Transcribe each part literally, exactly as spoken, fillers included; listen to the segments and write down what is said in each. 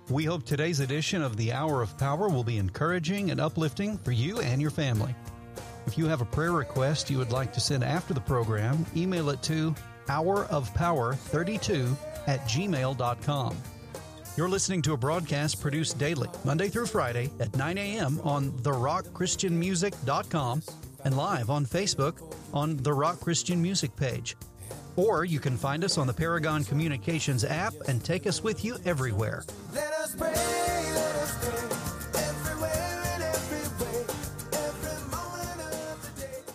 We hope today's edition of the Hour of Power will be encouraging and uplifting for you and your family. If you have a prayer request you would like to send after the program, email it to hour of power thirty-two at gmail dot com. You're listening to a broadcast produced daily, Monday through Friday at nine a.m. on the rock christian music dot com and live on Facebook on the Rock Christian Music page. Or you can find us on the Paragon Communications app and take us with you everywhere. Let us pray, let us pray, everywhere and every way, every moment of the day.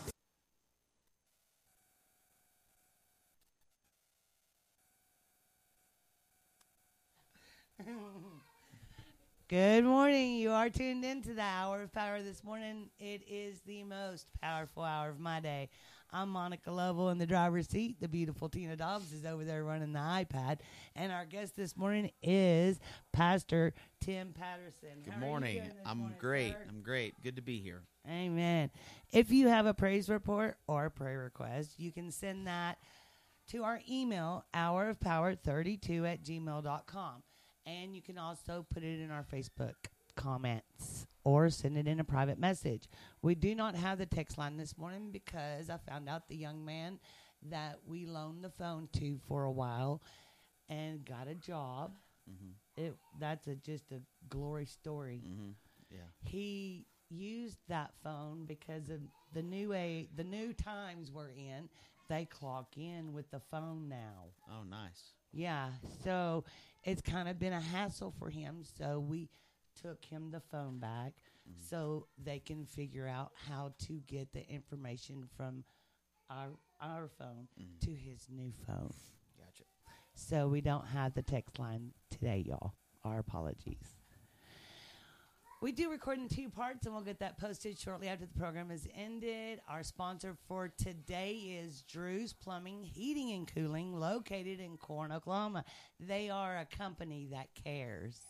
Good morning. You are tuned into the Hour of Power this morning. It is the most powerful hour of my day. I'm Monica Lovell in the driver's seat. The beautiful Tina Dobbs is over there running the iPad. And our guest this morning is Pastor Tim Patterson. Good How morning. are you doing this I'm morning, great. sir? I'm great. Good to be here. Amen. If you have a praise report or a prayer request, you can send that to our email, hour of power thirty-two at gmail dot com. And you can also put it in our Facebook comments or send it in a private message. We do not have the text line this morning because I found out the young man that we loaned the phone to for a while and got a job. Mm-hmm. It that's a, just a glory story. Mm-hmm. Yeah. He used that phone because of the new a the new times we're in. They clock in with the phone now. Oh, nice. Yeah, so it's kind of been a hassle for him. So we took him the phone back mm-hmm. so they can figure out how to get the information from our our phone mm-hmm. to his new phone. Gotcha. So we don't have the text line today, y'all. Our apologies. We do record in two parts, and we'll get that posted shortly after the program has ended. Our sponsor for today is Drew's Plumbing, Heating, and Cooling, located in Corinth, Oklahoma. They are a company that cares.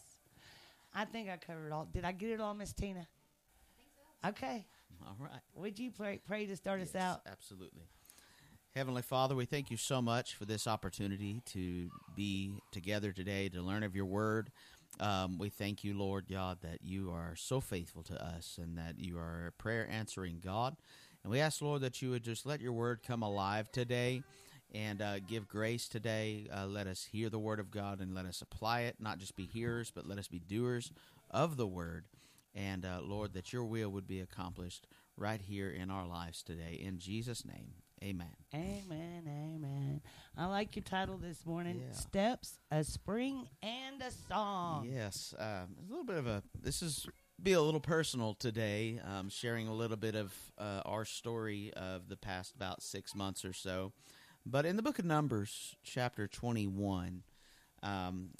I think I covered it all. Did I get it all, Miss Tina? I think so. Okay. All right. Would you pray, pray to start yes, us out? Absolutely. Heavenly Father, we thank you so much for this opportunity to be together today to learn of your word. Um, we thank you, Lord God, that you are so faithful to us and that you are a prayer-answering God. And we ask, Lord, that you would just let your word come alive today and uh, give grace today. Uh, let us hear the word of God and let us apply it, not just be hearers, but let us be doers of the word. And, uh, Lord, that your will would be accomplished right here in our lives today. In Jesus' name, amen. Amen, amen. I like your title this morning, Yeah. Steps, a Spring, and a Song. Yes, uh, a little bit of a, this is be a little personal today, um, sharing a little bit of uh, our story of the past about six months or so. But in the book of Numbers, chapter twenty-one, um,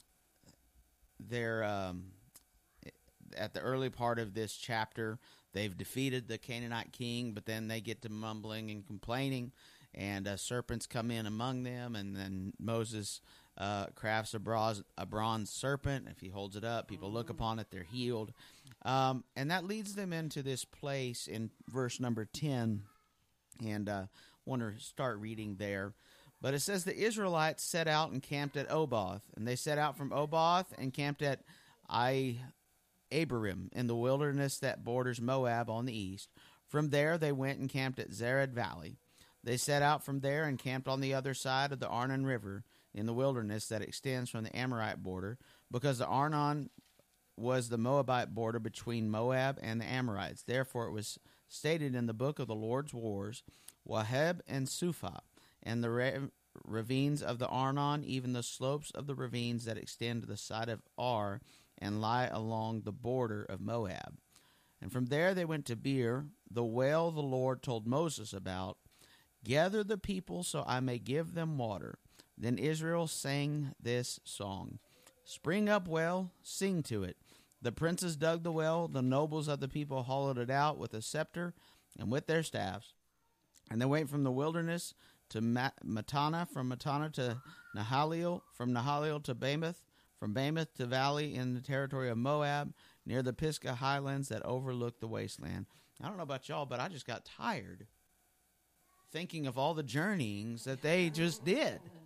there, um, at the early part of this chapter, they've defeated the Canaanite king, but then they get to mumbling and complaining, and uh, serpents come in among them, and then Moses uh, crafts a bronze, a bronze serpent. If he holds it up, people look upon it, they're healed. Um, and that leads them into this place in verse number ten, and I uh, want to start reading there. But it says, the Israelites set out and camped at Oboth, and they set out from Oboth and camped at Ai Abiram in the wilderness that borders Moab on the east. From there they went and camped at Zered Valley. They set out from there and camped on the other side of the Arnon River in the wilderness that extends from the Amorite border, because the Arnon was the Moabite border between Moab and the Amorites. Therefore it was stated in the book of the Lord's wars, Waheb and Suphah, and the ra- ravines of the Arnon, even the slopes of the ravines that extend to the side of Ar, and lie along the border of Moab. And from there they went to Beer, the well the Lord told Moses about. Gather the people so I may give them water. Then Israel sang this song. Spring up well, sing to it. The princes dug the well, the nobles of the people hollowed it out with a scepter and with their staffs. And they went from the wilderness to Matana, from Matana to Nahaliel, from Nahaliel to Bamoth, from Bamoth to valley in the territory of Moab, near the Pisgah highlands that overlook the wasteland. I don't know about y'all, but I just got tired thinking of all the journeyings that they just did.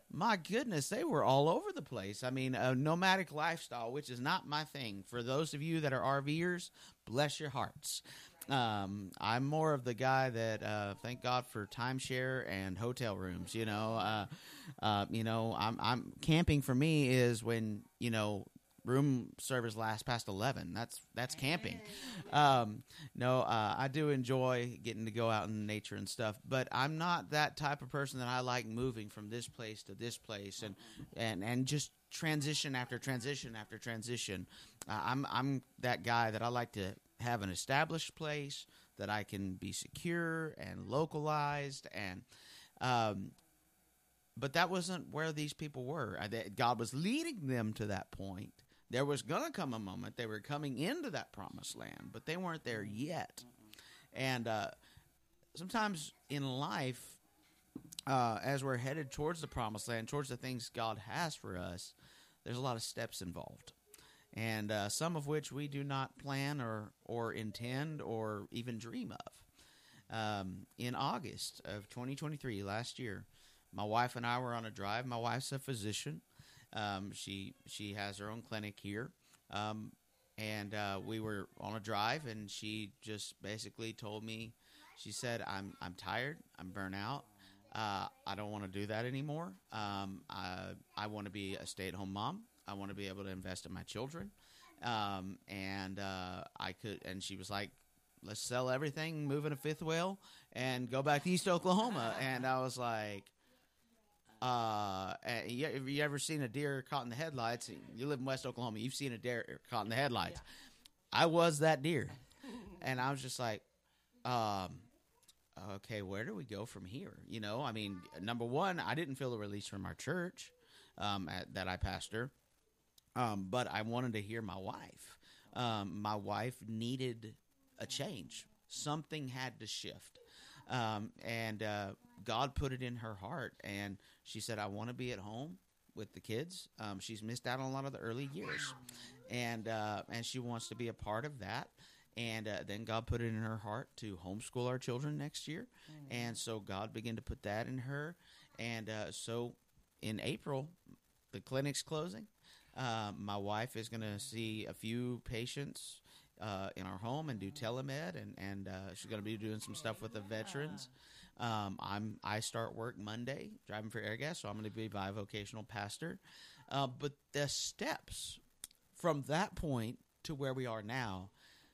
my goodness, they were all over the place. I mean, a nomadic lifestyle, which is not my thing. For those of you that are RVers, bless your hearts. Um, I'm more of the guy that uh, thank God for timeshare and hotel rooms. You know, uh, uh, you know, I'm, I'm camping for me is when you know room service lasts past eleven. That's that's camping. Um, no, uh, I do enjoy getting to go out in nature and stuff, but I'm not that type of person that I like moving from this place to this place and and and just transition after transition after transition. Uh, I'm I'm that guy that I like to have an established place that I can be secure and localized and. Um, but that wasn't where these people were. I, that God was leading them to that point. There was going to come a moment they were coming into that promised land, but they weren't there yet. And uh, sometimes in life, uh, as we're headed towards the promised land, towards the things God has for us, there's a lot of steps involved. And uh, some of which we do not plan or, or intend or even dream of. Um, in August of twenty twenty-three, last year, my wife and I were on a drive. My wife's a physician. Um, she she has her own clinic here, um, and uh, we were on a drive, and she just basically told me, she said, "I'm I'm tired. I'm burnt out. Uh, I don't want to do that anymore. Um, I I want to be a stay-at-home mom. I want to be able to invest in my children." Um, and uh, I could, and she was like, "Let's sell everything, move in a fifth wheel, and go back to East Oklahoma." And I was like. Uh, and you, have you ever seen a deer caught in the headlights? You live in West Oklahoma. You've seen a deer caught in the headlights. Yeah. I was that deer. And I was just like, um, okay, where do we go from here? You know, I mean, number one, I didn't feel a release from our church um, at, that I pastor, um, but I wanted to hear my wife. Um, my wife needed a change. Something had to shift. Um, and uh, God put it in her heart, and she said, "I want to be at home with the kids." Um, she's missed out on a lot of the early years, and uh, and she wants to be a part of that. And uh, then God put it in her heart to homeschool our children next year, mm-hmm. and so God began to put that in her. And uh, so in April, the clinic's closing. Uh, my wife is going to see a few patients Uh, in our home and do telemed, and and uh, she's going to be doing some stuff with the veterans. Um, I'm I start work Monday driving for Airgas, so I'm going to be bivocational pastor. Uh, but the steps from that point to where we are now,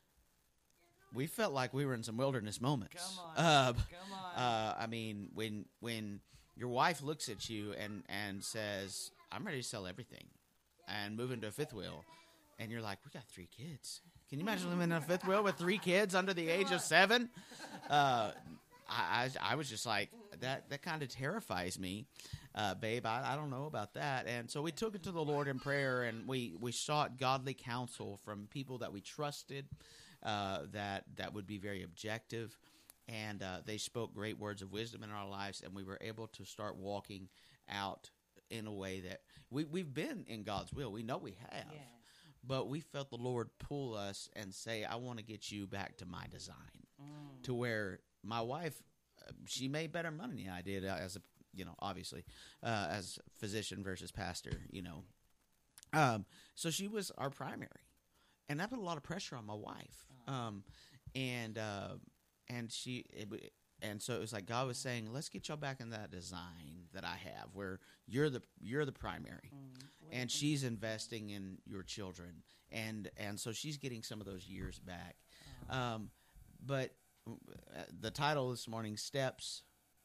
we felt like we were in some wilderness moments. Come on, uh, come on. Uh, I mean, when when your wife looks at you and and says, "I'm ready to sell everything and move into a fifth wheel," and you're like, "We got three kids." Can you imagine living in a fifth wheel with three kids under the age of seven? Uh, I, I, I was just like, that that kind of terrifies me. Uh, babe, I, I don't know about that. And so we took it to the Lord in prayer, and we, we sought godly counsel from people that we trusted, uh, that, that would be very objective. And uh, they spoke great words of wisdom in our lives, and we were able to start walking out in a way that we, we've been in God's will. We know we have. Yeah. But we felt the Lord pull us and say, "I want to get you back to my design," mm. to where my wife, uh, she made better money than I did as a, you know, obviously, uh, as physician versus pastor, you know. Um, so she was our primary, and that put a lot of pressure on my wife. Um, and uh, and she, it, and so it was like God was saying, "Let's get y'all back in that design that I have, where you're the you're the primary." Mm. And she's investing in your children, and and so she's getting some of those years back. Um, but the title this morning, Steps,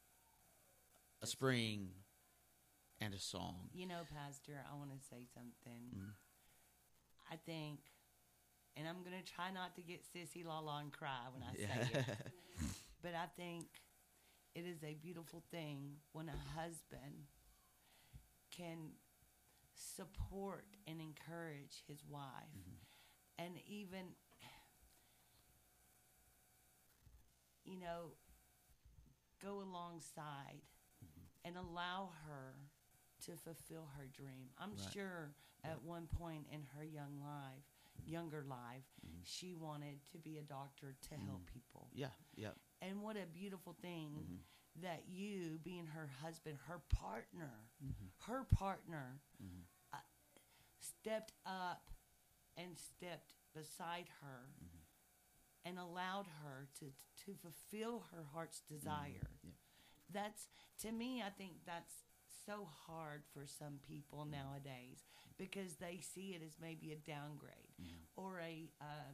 a Spring, and a Song. You know, Pastor, I want to say something. Mm. I think, and I'm going to try not to get sissy la la and cry when I say it, but I think it is a beautiful thing when a husband can support and encourage his wife, mm-hmm. and even, you know, go alongside mm-hmm. and allow her to fulfill her dream. I'm right. sure at yeah. one point in her young life, younger life, mm-hmm. she wanted to be a doctor to mm-hmm. help people. Yeah, yeah. And what a beautiful thing mm-hmm. that you, being her husband, her partner, Mm-hmm. her partner, Mhm. uh, stepped up and stepped beside her Mm-hmm. and allowed her to to fulfill her heart's desire. Yeah. That's, to me, I think that's so hard for some people nowadays because they see it as maybe a downgrade or a um,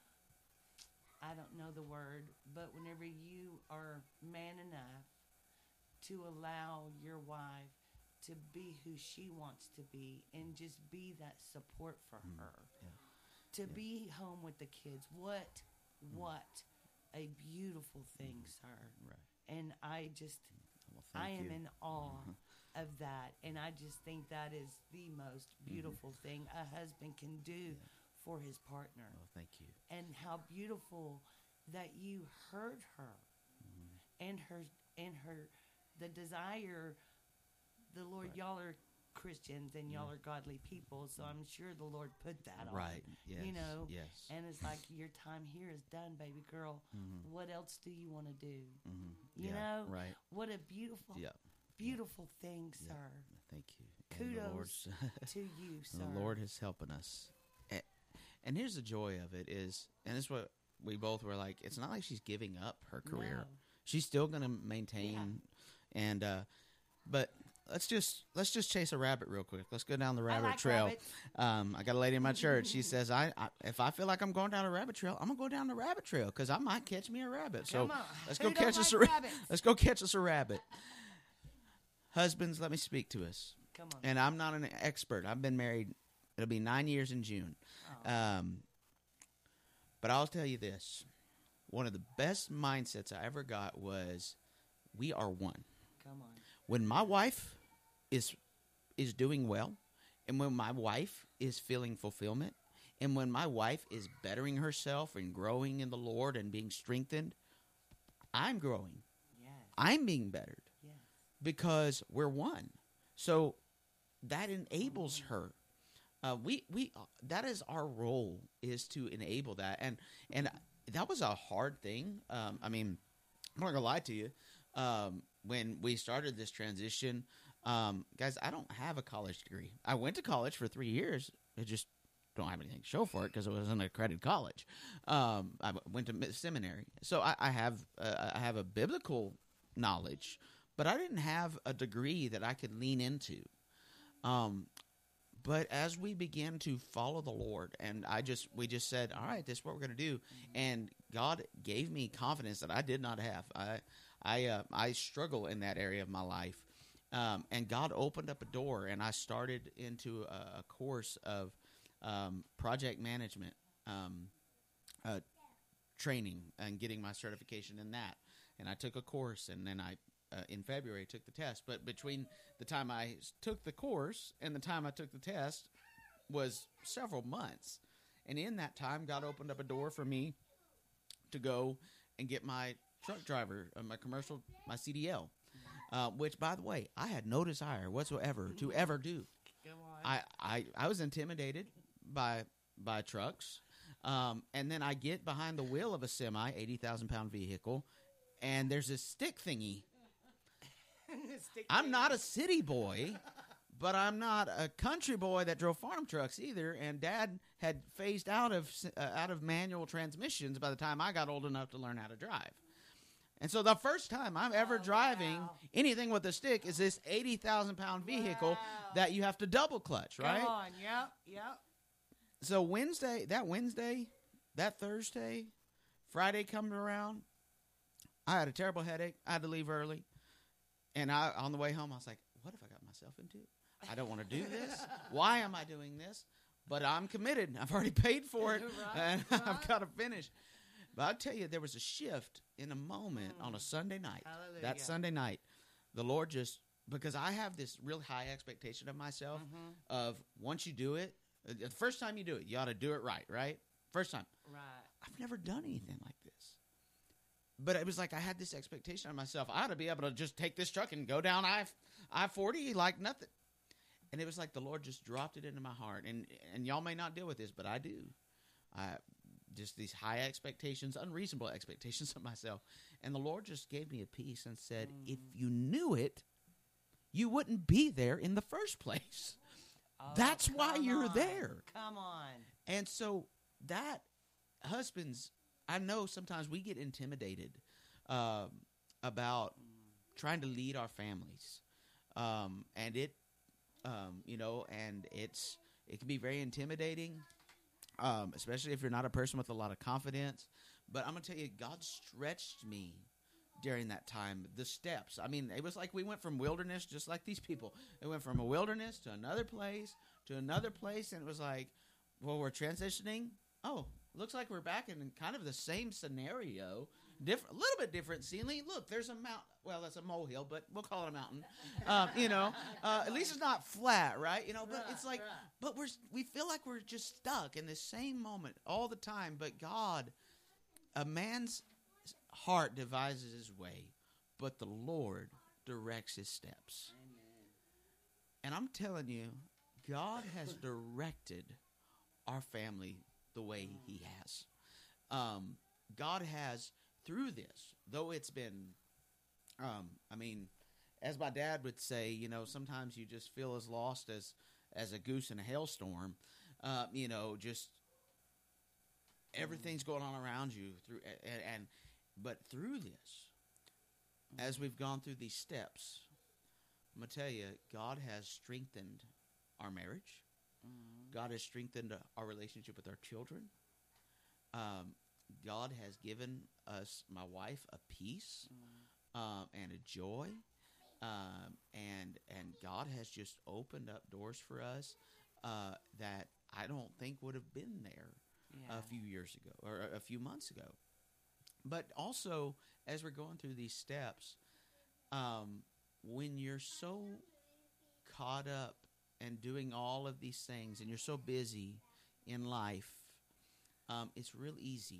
I don't know the word, but whenever you are man enough to allow your wife to be who she wants to be and just be that support for her, Yeah. to Yeah. be home with the kids, what, what a beautiful thing, sir. Right. And I just, Well, thank I am you. in awe of that. And I just think that is the most beautiful thing a husband can do for his partner. Well, thank you. And how beautiful that you heard her and her and her the desire. The Lord, Right. y'all are Christians and y'all are godly people, so I'm sure the Lord put that on. Right. Yes. You know, Yes. and it's like your time here is done, baby girl. Mhm. What else do you want to do? Mhm. You Yeah, know, Right. what a beautiful, Yeah. beautiful thing, Yeah. sir. Thank you. And the Kudos Lord's- to you, sir. the Lord is helping us. A- And here's the joy of it is, and this is what we both were like. It's not like she's giving up her career. No. She's still going to maintain, and uh, but let's just let's just chase a rabbit real quick. Let's go down the I rabbit like trail. rabbits. Um, I got a lady in my church. She says, I, I if I feel like I'm going down a rabbit trail, I'm gonna go down the rabbit trail because I might catch me a rabbit. So Come on. let's Who go don't catch us like a ra- rabbits? let's go catch us a rabbit. Husbands, let me speak to us. Come on. And I'm not an expert. I've been married. It'll be nine years in June. Oh. Um, but I'll tell you this: one of the best mindsets I ever got was, we are one. Come on. When my wife is is doing well, and when my wife is feeling fulfillment, and when my wife is bettering herself and growing in the Lord and being strengthened, I'm growing. Yes. I'm being bettered Yes. because we're one. So that enables her. Uh, we we uh, that is our role, is to enable that, and and that was a hard thing. Um, I mean, I'm not gonna lie to you. Um, when we started this transition, um, guys, I don't have a college degree. I went to college for three years. I just don't have anything to show for it because it was an accredited college. Um, I went to mi- seminary, so I, I have uh, I have a biblical knowledge, but I didn't have a degree that I could lean into. Um, but as we began to follow the Lord, and I just we just said, all right, this is what we're going to do, and God gave me confidence that I did not have. I I uh, I struggle in that area of my life, um, and God opened up a door, and I started into a, a course of um, project management um, uh, training and getting my certification in that. And I took a course, and then I uh, in February took the test. But between the time I s- took the course and the time I took the test was several months. And in that time, God opened up a door for me to go and get my truck driver, uh, my commercial, my C D L, uh, which, by the way, I had no desire whatsoever to ever do. Come on. I, I, I was intimidated by by trucks, um, and then I get behind the wheel of a semi, eighty thousand pound vehicle, and there's this stick thingy. Stick I'm to not it. a city boy, but I'm not a country boy that drove farm trucks either. And Dad had phased out of s- uh, out of manual transmissions by the time I got old enough to learn how to drive. And so the first time I'm ever Oh, driving wow. anything with a stick is this eighty thousand pound vehicle Wow. that you have to double clutch, right? Come on. Yep. Yep. So Wednesday, that Wednesday, that Thursday, Friday coming around, I had a terrible headache. I had to leave early. And I, on the way home, I was like, what have I got myself into? I don't want to do this. Why am I doing this? But I'm committed. I've already paid for it. Right, and right. I've got to finish. But I'll tell you, there was a shift in a moment on a Sunday night. Hallelujah. That Sunday night, the Lord just, because I have this real high expectation of myself of once you do it, uh, the first time you do it, you ought to do it right, right? First time. Right. I've never done anything like this. But it was like I had this expectation of myself. I ought to be able to just take this truck and go down I forty like nothing. And it was like the Lord just dropped it into my heart. And and y'all may not deal with this, but I do. I, just these high expectations, unreasonable expectations of myself. And the Lord just gave me a peace and said, Mm. if you knew it, you wouldn't be there in the first place. Oh, That's why come you're on. there. Come on. And so that, husbands, I know sometimes we get intimidated um, about trying to lead our families. Um, and it, um, you know, and it's, it can be very intimidating, um, especially if you're not a person with a lot of confidence. But I'm going to tell you, God stretched me during that time, the steps. I mean, it was like we went from wilderness, just like these people. It went from a wilderness to another place, to another place, and it was like, well, we're transitioning. Oh, looks like we're back in kind of the same scenario. Different, a little bit different scenery. Look, there's a mountain. Well, that's a molehill, but we'll call it a mountain. Um, you know, uh, at least it's not flat, right? You know, but it's like, but we're we feel like we're just stuck in this same moment all the time. But God, a man's heart devises his way, but the Lord directs his steps. And I'm telling you, God has directed our family the way he has. Um, God has, through this, though it's been, um, I mean, as my dad would say, you know, sometimes you just feel as lost as, as a goose in a hailstorm. Uh, you know, just everything's going on around you through, and, and but through this, as we've gone through these steps, I'm going to tell you, God has strengthened our marriage. God has strengthened our relationship with our children. Um, God has given us, my wife, a peace um, and a joy. Um, and and God has just opened up doors for us uh, that I don't think would have been there Yeah. a few years ago or a few months ago. But also, as we're going through these steps, um, when you're so caught up and doing all of these things and you're so busy in life, um, it's real easy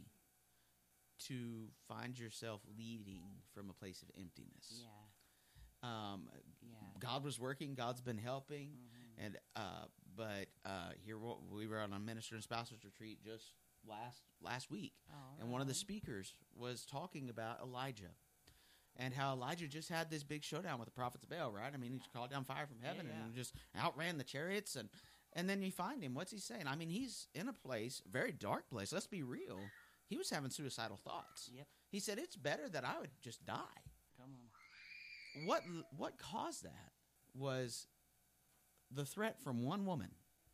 to find yourself leading from a place of emptiness. Yeah. Um, Yeah. God was working. God's been helping. Mhm. And uh, but uh, here wa- we were on a minister and spouses retreat just last last week, Oh, and one of the right. speakers was talking about Elijah and how Elijah just had this big showdown with the prophets of Baal, right? I mean, he just called down fire from heaven Yeah, yeah. and just outran the chariots, and and then you find him. What's he saying? I mean, he's in a place, very dark place. Let's be real. He was having suicidal thoughts. Yep. He said, "It's better that I would just die." Come on. What what caused that was the threat from one woman.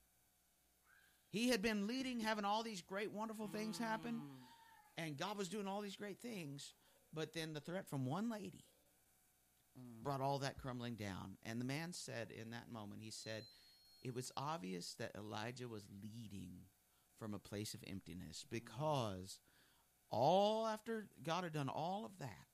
He had been leading, having all these great, wonderful things happen, and God was doing all these great things, but then the threat from one lady brought all that crumbling down. And the man said in that moment, he said, it was obvious that Elijah was leading from a place of emptiness, because all after God had done all of that,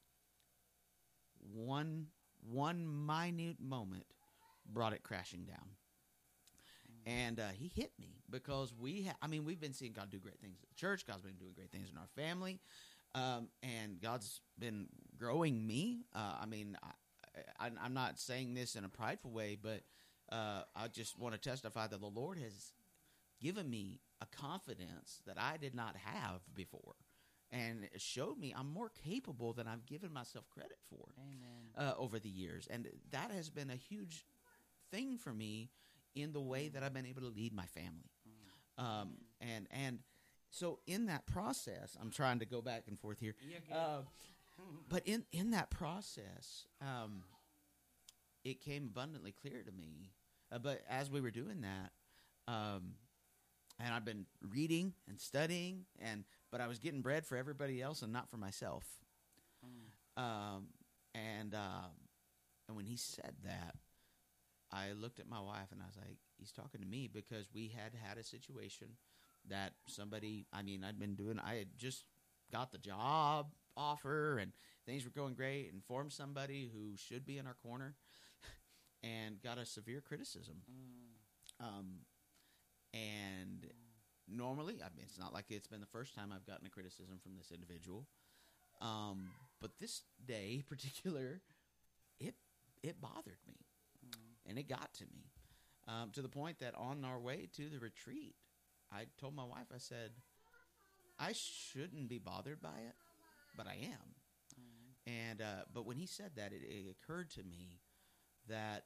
one one minute moment brought it crashing down. And uh, he hit me because we ha- I mean, we've been seeing God do great things at the church. God's been doing great things in our family. Um, and God's been growing me. Uh, I mean, I, I, I'm not saying this in a prideful way, but uh, I just want to testify that the Lord has given me a confidence that I did not have before. And it showed me I'm more capable than I've given myself credit for Amen. uh, over the years. And that has been a huge thing for me in the way that I've been able to lead my family. Um, and and so in that process, I'm trying to go back and forth here. You're good. Uh, but in, in that process, um, it came abundantly clear to me. Uh, but as we were doing that, um, and I've been reading and studying, and but I was getting bread for everybody else and not for myself. Um, and um, and when he said that, I looked at my wife and I was like, he's talking to me, because we had had a situation that somebody, I mean, I'd been doing, I had just got the job offer and things were going great, and formed somebody who should be in our corner and got a severe criticism. Um, and normally, I mean, it's not like it's been the first time I've gotten a criticism from this individual. Um, but this day in particular, it, it bothered me. And it got to me, um, to the point that on our way to the retreat, I told my wife, I said, I shouldn't be bothered by it, but I am. And uh, but when he said that, it, it occurred to me that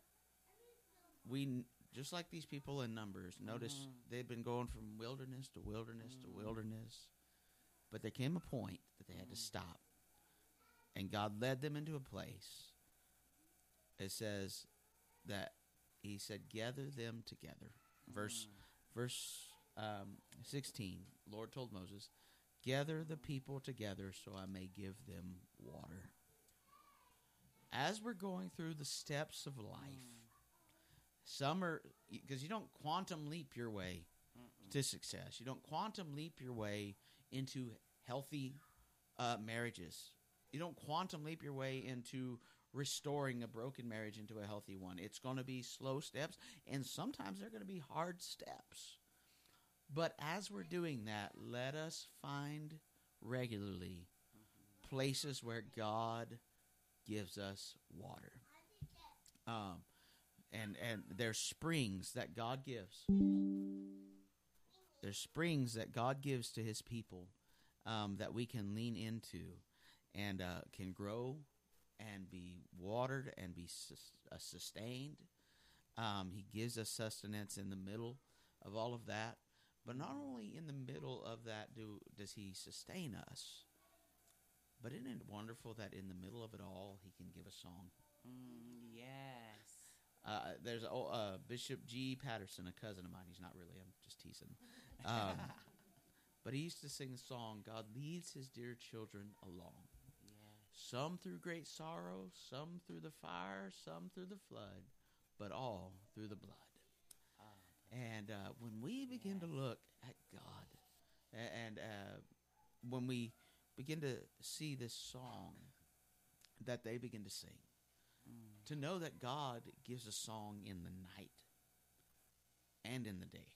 we, just like these people in Numbers, notice Mhm. they've been going from wilderness to wilderness to wilderness, but there came a point that they had to stop, and God led them into a place. It says that He said, "Gather them together." Verse verse um, sixteen. Lord told Moses, "Gather the people together, so I may give them water." As we're going through the steps of life, some are, because you don't quantum leap your way to success. You don't quantum leap your way into healthy uh, marriages. You don't quantum leap your way into restoring a broken marriage into a healthy one. It's going to be slow steps, and sometimes they're going to be hard steps. But as we're doing that, let us find regularly places where God gives us water. Um, and, and there's springs that God gives. There's springs that God gives to His people um, that we can lean into and uh, can grow and be watered and be sus- uh, sustained. Um, he gives us sustenance in the middle of all of that. But not only in the middle of that do does He sustain us, but isn't it wonderful that in the middle of it all, He can give a song? Mm, yes. Uh, there's a, uh, Bishop G. Patterson, a cousin of mine. He's not really. I'm just teasing. Um, but he used to sing the song, "God leads His dear children along. Yes. Some through great sorrow, some through the fire, some through the flood, but all through the blood." And uh, when we begin to look at God, a- and uh, when we begin to see this song that they begin to sing, to know that God gives a song in the night and in the day.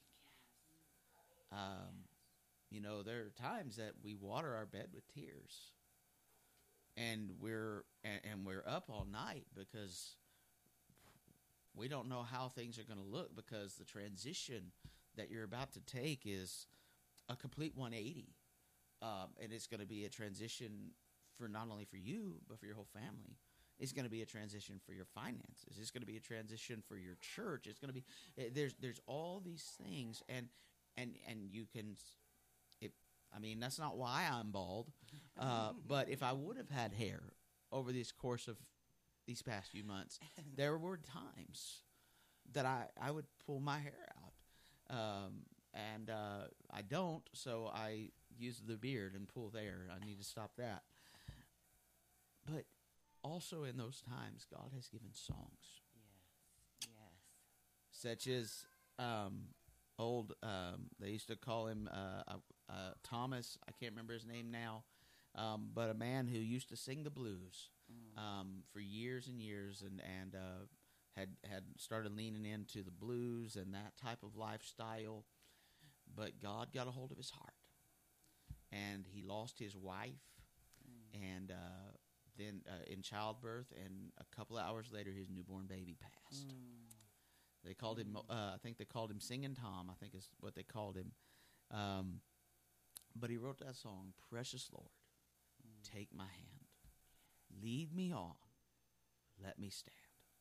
Um, you know, there are times that we water our bed with tears, and we're and, and we're up all night because we don't know how things are going to look, because the transition that you're about to take is a complete one eighty. Um, and it's going to be a transition for not only for you, but for your whole family. It's going to be a transition for your finances. It's going to be a transition for your church. It's going to be eh, there's there's all these things, and and and you can. It, I mean, that's not why I'm bald, uh, but if I would have had hair over this course of these past few months, there were times that I, I would pull my hair out. Um, and uh, I don't, so I use the beard and pull there. I need to stop that. But also in those times, God has given songs. Yes. Yes. Such as um, old, um, they used to call him uh, uh, uh, Thomas, I can't remember his name now, um, but a man who used to sing the blues. Um, for years and years, and and uh, had had started leaning into the blues and that type of lifestyle, but God got a hold of his heart, and he lost his wife, and uh, then uh, in childbirth, and a couple of hours later, his newborn baby passed. They called him, uh, I think they called him Singing Tom. I think is what they called him. Um, but he wrote that song, "Precious Lord, take my hand. Lead me on. Let me stand."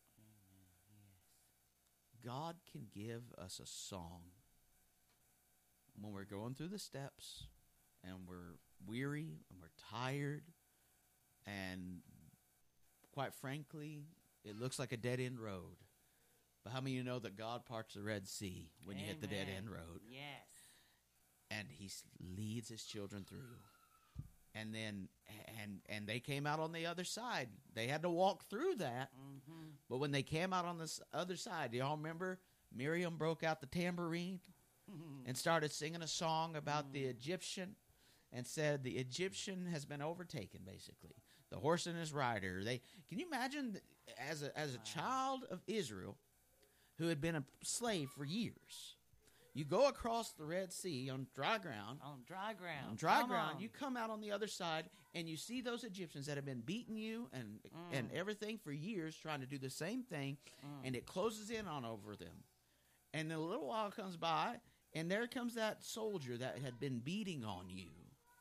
God can give us a song when we're going through the steps and we're weary and we're tired, and quite frankly, it looks like a dead-end road. But how many of you know that God parts the Red Sea when you hit the Amen. dead-end road? Yes. And He s- leads His children through. And then, and and they came out on the other side. They had to walk through that. Mm-hmm. But when they came out on the s- other side, do y'all remember Miriam broke out the tambourine and started singing a song about the Egyptian, and said the Egyptian has been overtaken, basically. The horse and his rider. They Can you imagine, th- as a, as a child of Israel who had been a slave for years, you go across the Red Sea on dry ground. On dry ground. On dry Come ground, on. you come out on the other side, and you see those Egyptians that have been beating you and and everything for years, trying to do the same thing, and it closes in on over them. And then a little while comes by, and there comes that soldier that had been beating on you,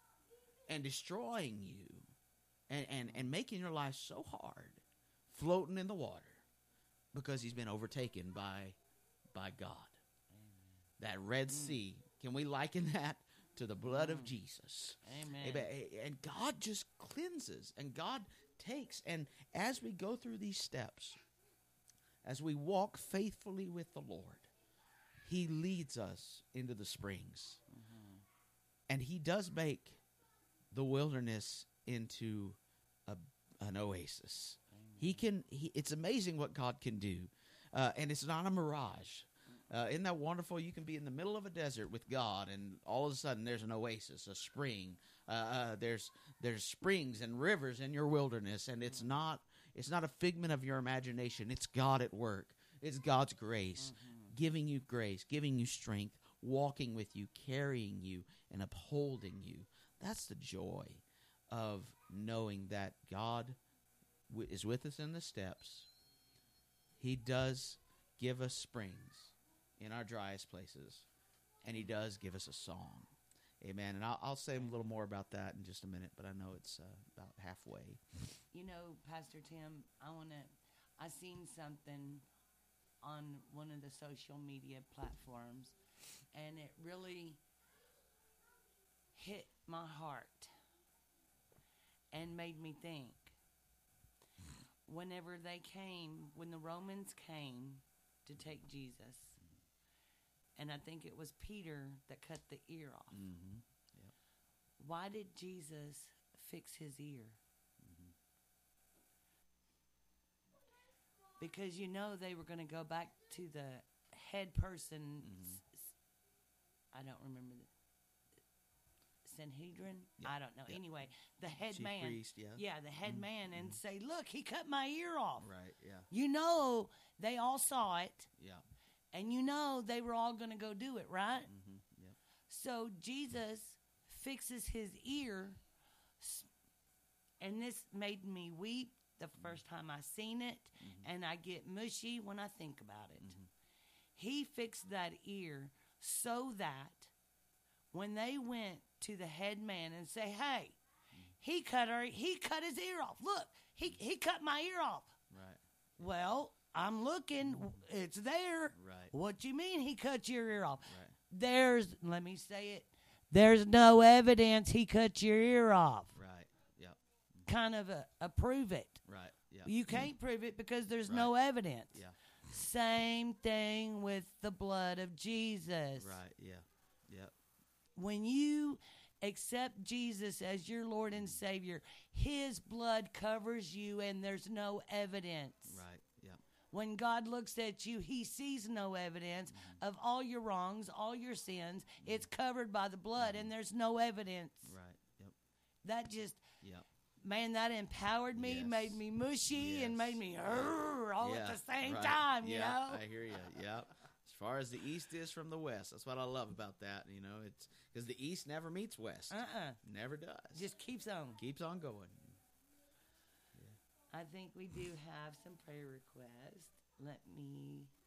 and destroying you and, and, and making your life so hard, floating in the water because he's been overtaken by, by God. That Red Sea, can we liken that to the blood of Jesus? Amen. Amen. And God just cleanses, and God takes. And as we go through these steps, as we walk faithfully with the Lord, he leads us into the springs. Mm-hmm. And he does make the wilderness into a, an oasis. Amen. He can. He, it's amazing what God can do. Uh, and it's not a mirage. Uh, isn't that wonderful? You can be in the middle of a desert with God, and all of a sudden there's an oasis, a spring. Uh, uh, there's there's springs and rivers in your wilderness, and it's not it's not a figment of your imagination. It's God at work. It's God's grace, mm-hmm. giving you grace, giving you strength, walking with you, carrying you, and upholding you. That's the joy of knowing that God w- is with us in the steps. He does give us springs in our driest places, and he does give us a song. Amen. And I'll, I'll say a little more about that in just a minute, but I know it's uh, about halfway. You know, Pastor Tim, I want to, I seen something on one of the social media platforms, and it really hit my heart and made me think. Whenever they came, when the Romans came to take Jesus, and I think it was Peter that cut the ear off. Mm-hmm. Yep. Why did Jesus fix his ear? Mm-hmm. Because you know they were going to go back to the head person. Mm-hmm. S- s- I don't remember the Sanhedrin. Yep. I don't know. Yep. Anyway, the head Chief man. priest, yeah. Yeah, the head Mm-hmm. man, and say, "Look, he cut my ear off." Right. Yeah. You know, they all saw it. Yeah. And you know they were all going to go do it, right? Mm-hmm. Yep. So Jesus fixes his ear, s- and this made me weep the first time I seen it, Mm-hmm. and I get mushy when I think about it. Mm-hmm. He fixed that ear so that when they went to the head man and say, "Hey, he cut her, he cut his ear off. Look, he he cut my ear off." Right. Well, I'm looking. It's there. Right. What you mean he cut your ear off? Right. There's, let me say it, there's no evidence he cut your ear off. Right. Yep. Kind of a, a prove it. Right. Yeah. You can't prove it because there's Right. no evidence. Yeah. Same thing with the blood of Jesus. Right. Yeah. Yep. When you accept Jesus as your Lord and Savior, his blood covers you and there's no evidence. Right. Yep. When God looks at you, he sees no evidence Mm-hmm. of all your wrongs, all your sins. It's covered by the blood, and there's no evidence. Right. Yep. That just, Yep. man, that empowered me, Yes. made me mushy, and Yes. made me "Arr," all Yeah, at the same right. time, you yeah, know? I hear you. Yep. As far as the East is from the West, that's what I love about that. You know, it's because the East never meets West. Uh-uh. Never does. Just keeps on. keeps on going. I think we do have some prayer requests. Let me